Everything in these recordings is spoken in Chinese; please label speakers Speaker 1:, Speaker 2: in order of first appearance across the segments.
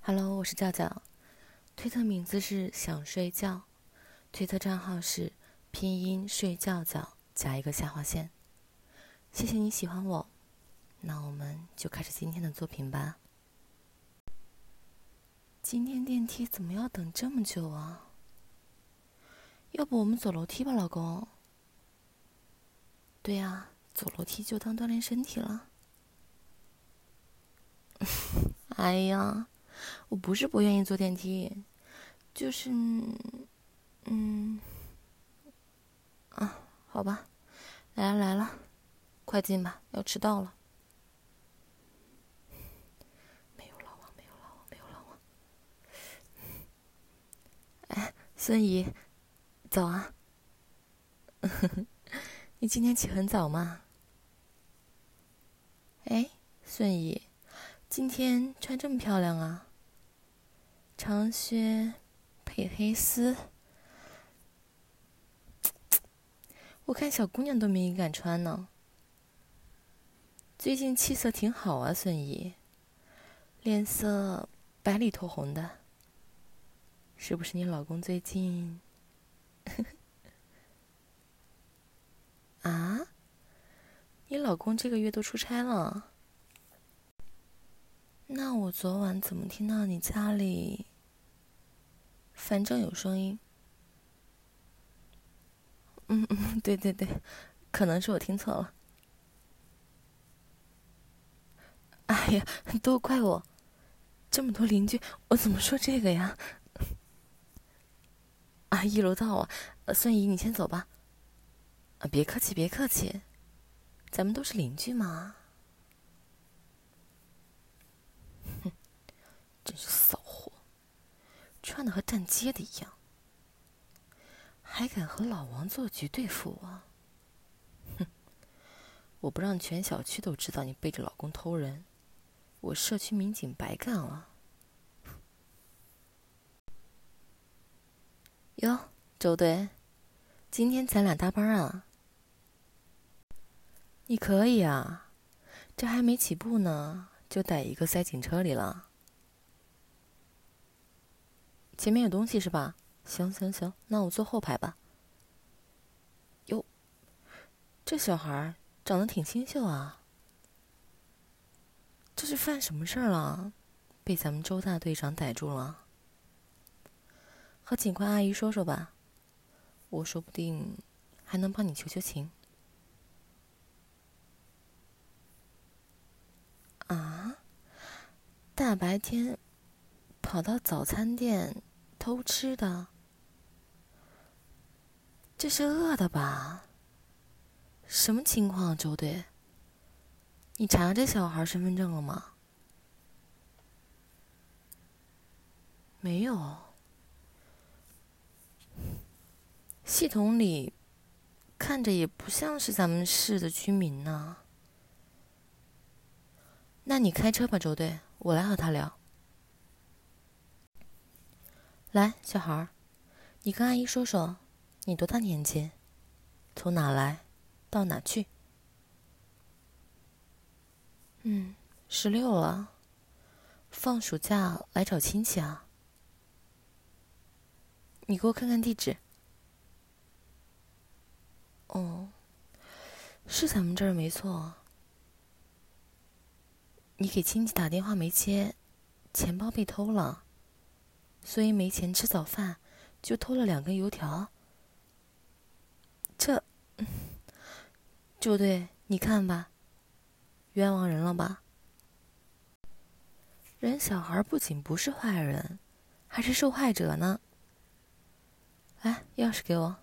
Speaker 1: Hello，我是教教，推特名字是想睡觉，推特账号是拼音睡觉觉加一个下划线。谢谢你喜欢我，那我们就开始今天的作品吧。今天电梯怎么要等这么久啊？要不我们走楼梯吧，老公？对呀，走楼梯就当锻炼身体了。哎呀，我不是不愿意坐电梯，就是好吧，来了，快进吧，要迟到了。没有老王。哎，孙姨，早啊。你今天起很早吗？哎，孙姨，今天穿这么漂亮啊？长靴配黑丝，我看小姑娘都没敢穿呢。最近气色挺好啊，孙姨，脸色白里透红的，是不是你老公最近？啊？你老公这个月都出差了？那我昨晚怎么听到你家里，反正有声音？对，可能是我听错了。哎呀，都怪我，这么多邻居，我怎么说这个呀？啊，一楼到啊，孙姨你先走吧。啊，别客气，咱们都是邻居嘛。真是骚货，穿的和站街的一样，还敢和老王做局对付我？我不让全小区都知道你背着老公偷人，我社区民警白干了。哟，周队，今天咱俩搭班啊？你可以啊，这还没起步呢，就逮一个塞警车里了。前面有东西是吧？行，那我坐后排吧。哟，这小孩长得挺清秀啊。这是犯什么事儿了？被咱们周大队长逮住了。和警官阿姨说说吧，我说不定还能帮你求求情。啊？大白天跑到早餐店偷吃的？这是饿的吧？什么情况，周队？你查这小孩身份证了吗？没有。系统里看着也不像是咱们市的居民呢。那你开车吧，周队，我来和他聊。来，小孩，你跟阿姨说说，你多大年纪？从哪来，到哪去？16了，放暑假来找亲戚啊？你给我看看地址。哦，是咱们这儿没错。你给亲戚打电话没接，钱包被偷了，所以没钱吃早饭，就偷了2根油条。这，周队，你看吧，冤枉人了吧？人小孩不仅不是坏人，还是受害者呢。来，钥匙给我。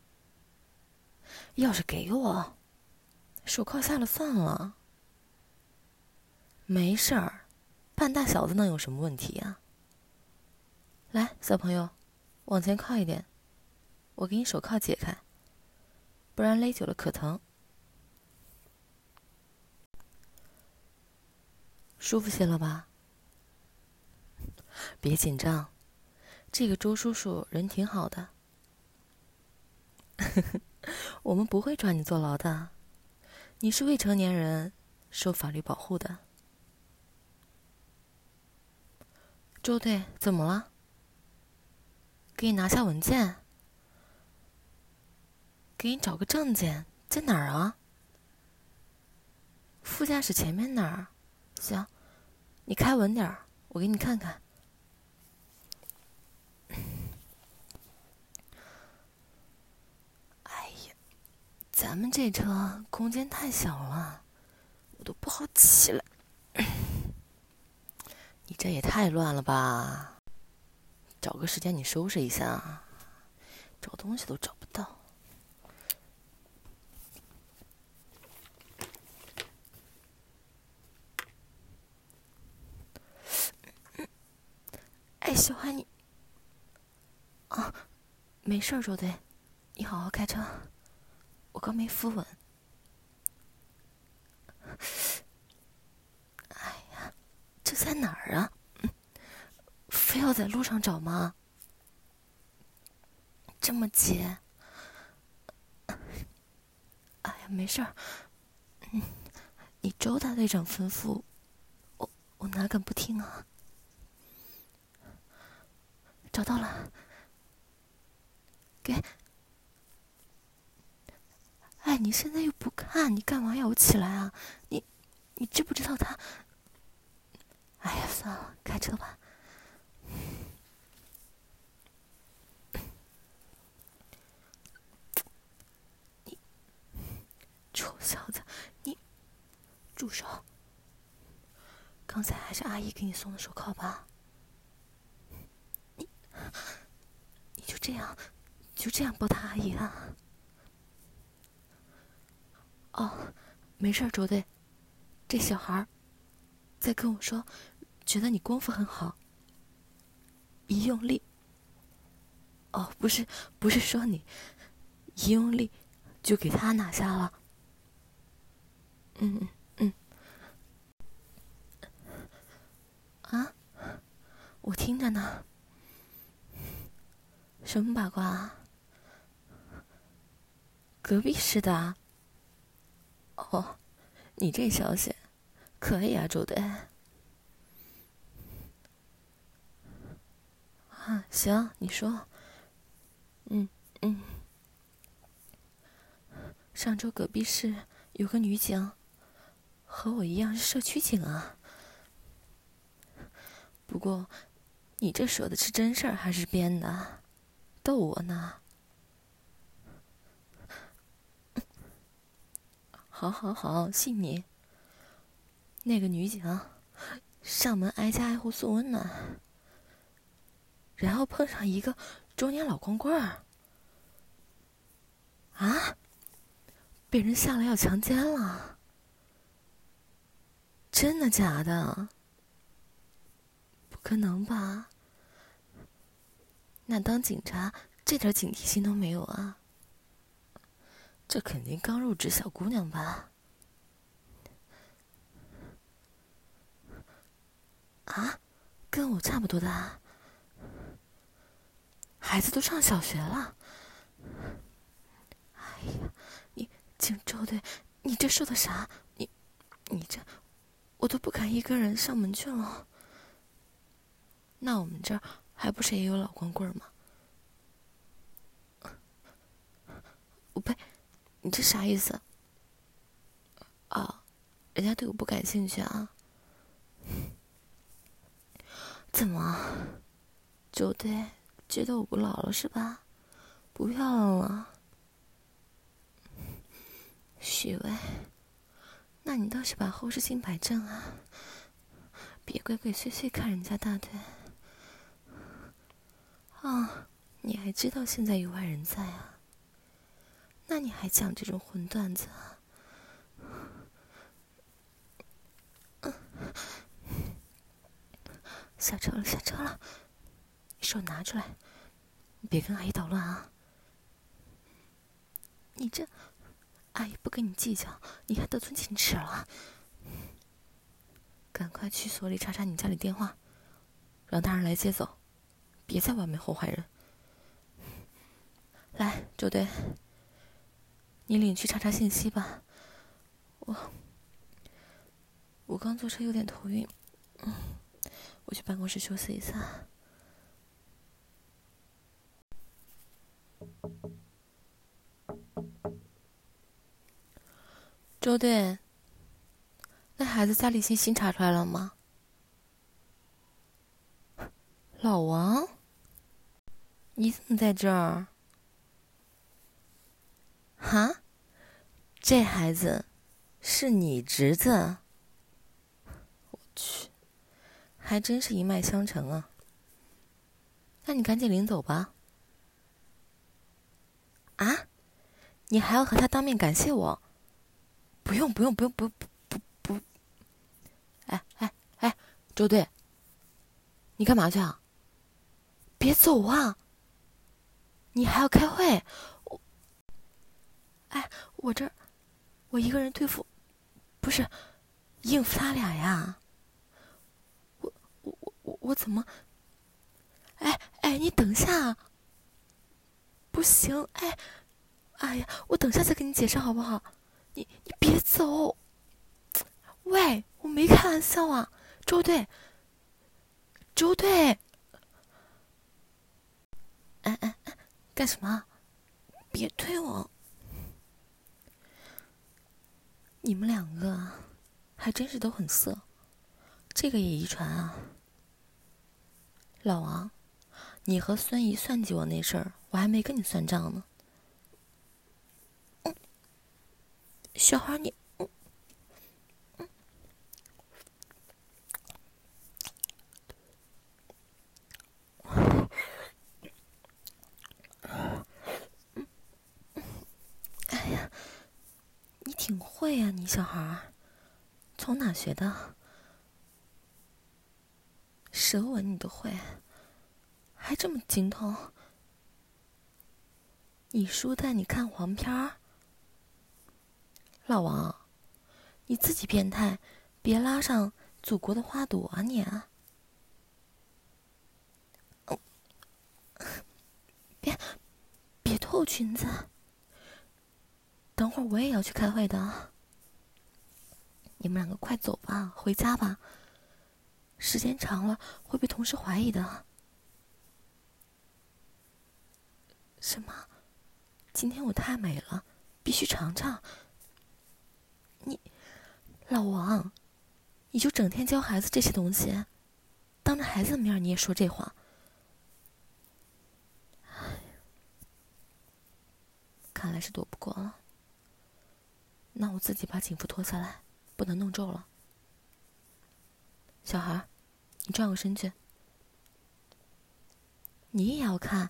Speaker 1: 钥匙给我，手铐下了算了。没事儿，半大小子能有什么问题呀？来，小朋友，往前靠一点，我给你手铐解开，不然勒久了可疼。舒服些了吧？别紧张，这个周叔叔人挺好的。我们不会抓你坐牢的，你是未成年人，受法律保护的。 周队，怎么了？给你拿下文件。给你找个证件，在哪儿啊？副驾驶前面那儿。行，你开稳点儿，我给你看看。哎呀，咱们这车空间太小了，我都不好起来。你这也太乱了吧！找个时间你收拾一下，找东西都找不到。哎，小花你……啊，没事儿，周队，你好好开车。我刚没扶稳。哎呀，这在哪儿啊？非要在路上找吗？这么急？哎呀，没事儿。你周大队长吩咐，我哪敢不听啊？找到了，给。哎，你现在又不看，你干嘛要我起来啊？你知不知道他？哎呀，算了，开车吧。你臭小子，你住手！刚才还是阿姨给你送的手铐吧？你就这样抱他阿姨啊？哦，没事，周队。这小孩在跟我说，觉得你功夫很好，一用力。哦，不是说你一用力就给他拿下了。嗯。啊，我听着呢。什么八卦啊？隔壁室的啊？哦，你这消息可以啊，周队。啊，行，你说。嗯。上周隔壁室有个女警，和我一样是社区警啊。不过，你这说的是真事儿还是编的？逗我呢？好，信你。那个女警上门挨家挨户送温暖，然后碰上一个中年老光棍儿。啊！被人下了要强奸了？真的假的？不可能吧？那当警察这点警惕心都没有啊？这肯定刚入职小姑娘吧？啊，跟我差不多大，孩子都上小学了。哎呀，你警周队，你这说的啥？你这，我都不敢一个人上门去了。那我们这儿还不是也有老光棍吗？我呸！你这啥意思？啊，人家对我不感兴趣啊？怎么，周队觉得我不老了是吧？不漂亮了？许巍，那你倒是把后视镜摆正啊，别鬼鬼祟祟看人家大腿。啊，你还知道现在有外人在啊？那你还讲这种混段子啊？下车了，你手拿出来，别跟阿姨捣乱啊！你这，阿姨不跟你计较，你还得寸进尺了。赶快去所里查查你家里电话，让大人来接走，别在外面祸害人。来，周队，你领去查查信息吧。我刚坐车有点头晕，我我去办公室休息一下。周队，那孩子家里新查出来了吗？老王，你怎么在这儿？哈？这孩子是你侄子？我去，还真是一脉相承啊！那你赶紧领走吧。啊？你还要和他当面感谢我？不用，不。哎，周队，你干嘛去啊？别走啊！你还要开会。我一个人对付，不是应付他俩呀。我怎么？哎，你等下。不行，哎呀，我等下再跟你解释好不好？你别走。喂，我没开玩笑啊，周队。哎，干什么？别推我。你们两个还真是都很色，这个也遗传啊。老王，你和孙姨算计我那事儿，我还没跟你算账呢。小孩你，哎呀，你挺会啊，你小孩，从哪学的？舌吻你都会，还这么精通？你书带你看黄片儿？老王，你自己变态，别拉上祖国的花朵啊你啊！别脱我裙子，等会儿我也要去开会的。你们两个快走吧，回家吧，时间长了会被同事怀疑的。什么？今天我太美了，必须尝尝。你，老王，你就整天教孩子这些东西，当着孩子的面你也说这话。看来是躲不过了。那我自己把警服脱下来，不能弄皱了。小孩，你转过身去。你也要看？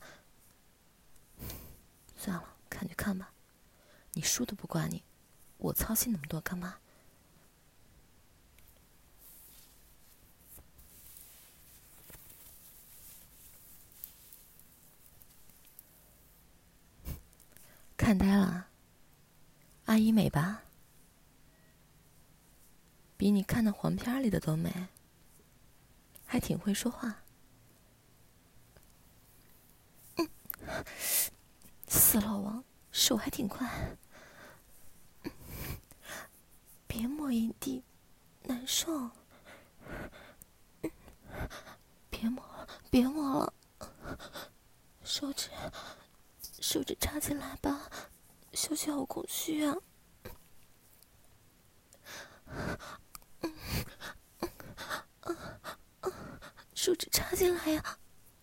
Speaker 1: 算了，看就看吧。你书都不挂你，我操心那么多干嘛？看呆了，阿姨美吧？比你看的黄片里的都美，还挺会说话。死老王，手还挺快。别摸阴蒂，难受。别摸了，手指插进来吧，休息好空虚啊。手指插进来呀。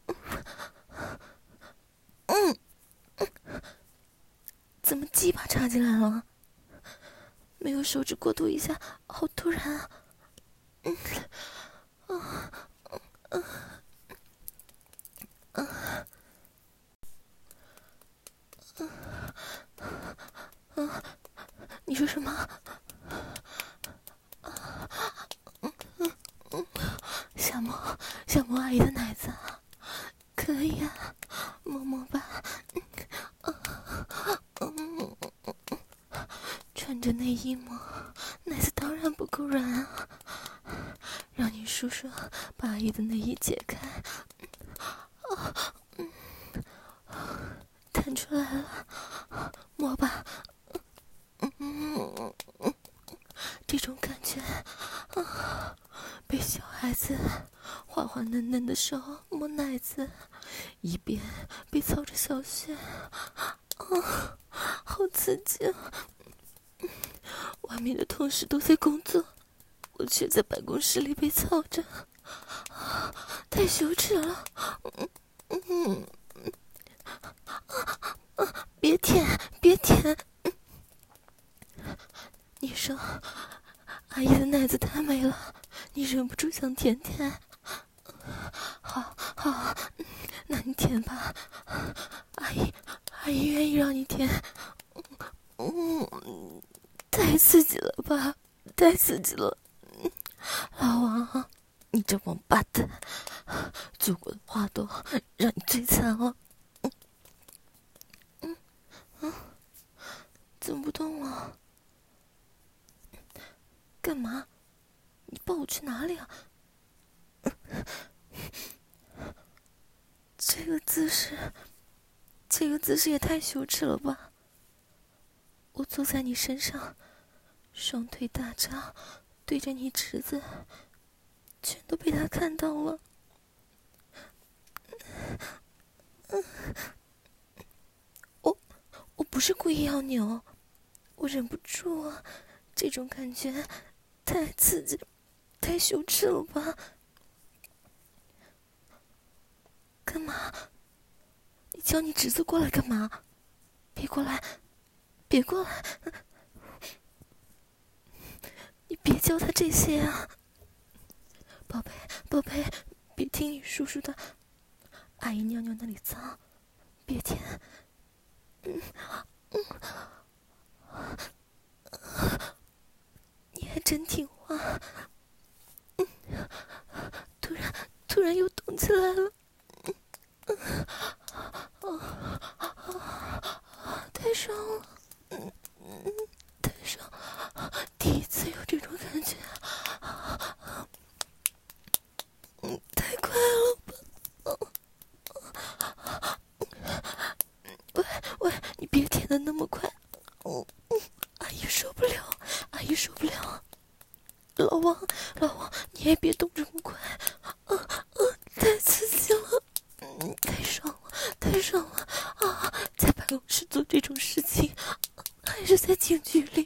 Speaker 1: 怎么鸡巴插进来了？没有手指过渡一下，好突然啊！你说什么？想摸阿姨的奶子啊？可以啊，摸吧。穿着内衣摸，奶子当然不够软啊。让你叔叔把阿姨的内衣解开。弹出来了，摸吧。这种感觉，被小孩子缓好嫩嫩的手摸奶子，一边被操着小穴，好刺激啊！外面的同事都在工作，我却在办公室里被操着，太羞耻了。别舔，别舔！你说，阿姨的奶子太美了，你忍不住想舔舔。好，那你舔吧，阿姨愿意让你舔。太刺激了吧，太刺激了！老王，你这王八蛋，祖国的花朵让你最惨了。怎么不动了？干嘛？你抱我去哪里啊？这个姿势也太羞耻了吧！我坐在你身上，双腿大张，对着你侄子，全都被他看到了。我不是故意要扭，我忍不住啊！这种感觉太刺激，太羞耻了吧？干嘛？你叫你侄子过来干嘛？别过来！别过来！你别教他这些啊！宝贝，别听你叔叔的，阿姨尿尿那里脏，别舔。你还真听话。突然又动起来了。太爽了，太爽！第一次有这种感觉，太快了吧！喂，你别舔得那么快，阿姨受不了，阿姨受不了。老王，你也别动这么快，太刺激了，太爽了啊！在办公室做这种事情，还是在警局里，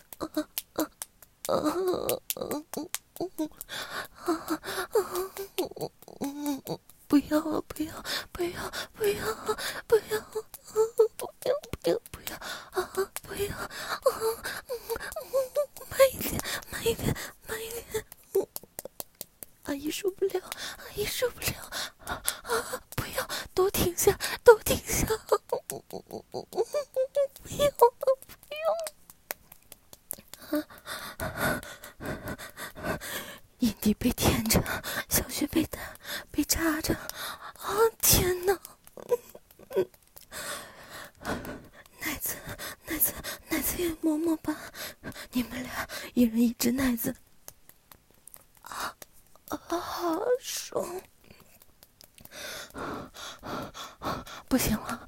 Speaker 1: 不要了，不要，慢一点，阿姨受不了，不要，都停下，不要，阴蒂被舔着，小穴被插着，天哪！奶子也摸摸吧，你们俩一人一只奶子，爽！不行了，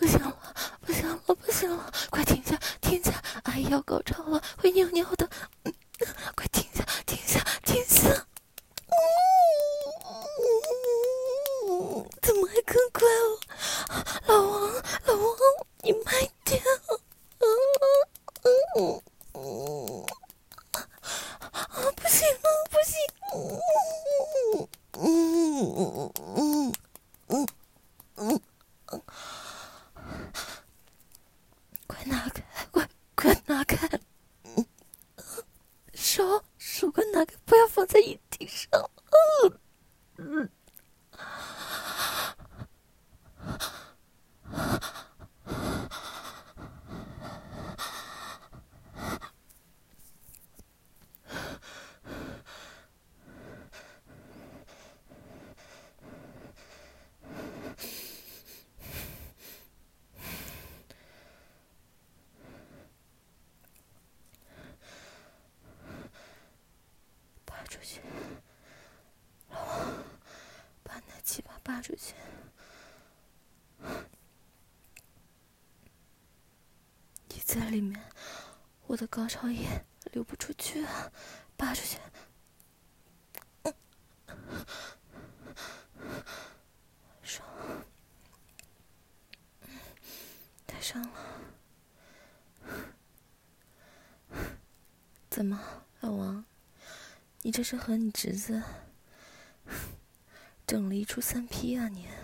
Speaker 1: 快停下！阿姨要高潮了，会尿尿的，快停下！怎么还更快了？老王，你慢点！不行！快拿开！手快拿开，不要放在阴蒂上！拔出去，老王，把那鸡巴拔出去！你在里面，我的高潮也流不出去啊！拔出去！ 上了。怎么，老王，你这是和你侄子整了一出3P 啊你？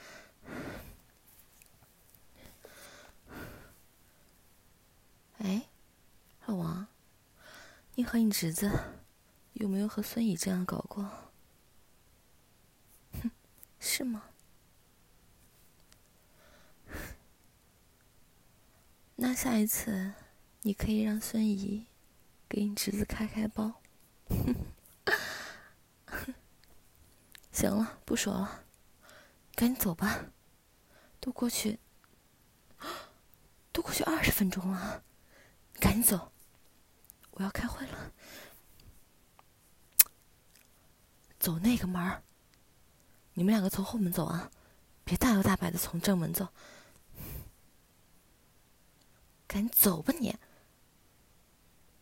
Speaker 1: 哎，老王，你和你侄子有没有和孙乙这样搞过？哼，是吗？那下一次，你可以让孙姨给你侄子开开包。行了，不说了，赶紧走吧。都过去20分钟了，赶紧走，我要开会了。走那个门儿，你们2个从后门走啊，别大摇大摆的从正门走。赶紧走吧你！